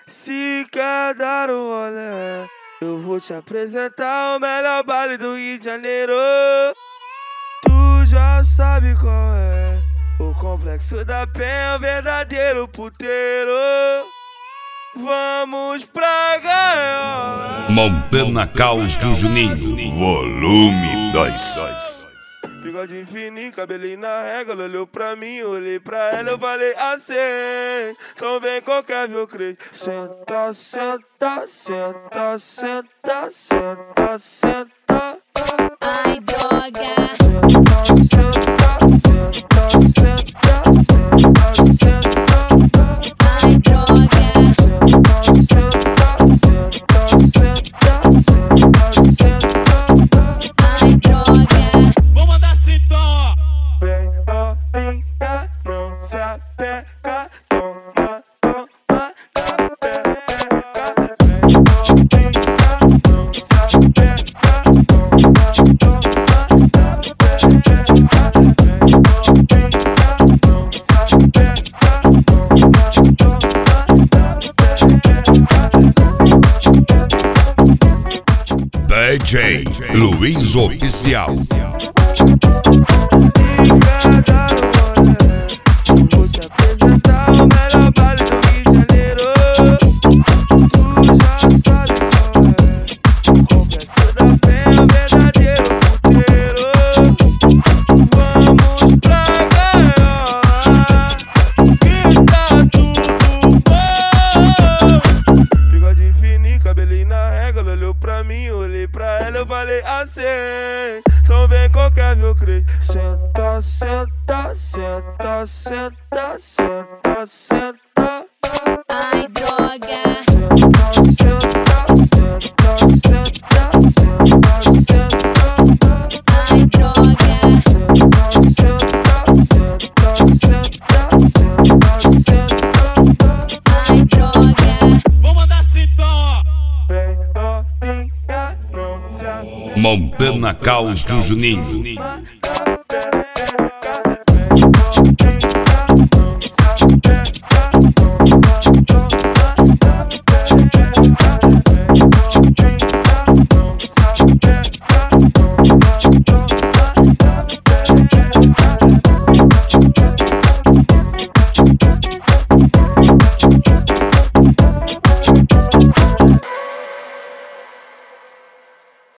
Se quer dar um rolê, eu vou te apresentar o melhor baile do Rio de Janeiro. Tu já sabe qual é, o Complexo da Penha, o verdadeiro puteiro. Vamos pra gaiola. Montana Caos do Juninho, volume 2. Bigode fininho, cabelinho na régua. Ela olhou pra mim, olhei pra ela, eu falei assim: então vem qualquer viu crente. Senta, senta, senta, senta, senta, senta. Ai, droga. Ai, droga. Ai, droga. Vou mandar assim então, ó. Vem novinha, não se apega, toma, toma, na pepeca. Vem novinha, não se apega, toma, toma, na pepeca. Vem novinha, não se apega, toma, toma, na pepeca. DJ Luiz Oficial. Vou te apresentar o melhor baile do Rio de Janeiro. Tu já sabe qual é, o Complexo da Penha, o verdadeiro puteiro. Vamos pra gaiola, que tá tudo bom. Bigode fininho, cabelinho na régua. Ela olhou pra mim, olhei pra ela, eu falei assim: então vem qualquer viu crente. Senta, senta, senta, senta, senta, senta. Ai, droga. Senta, senta, senta, senta, senta. Ai, droga. Senta, senta, senta, senta, senta. Ai, droga. Vou mandar assim então, ó. Vem novinha, não se apega. Montana Caos do Juninho.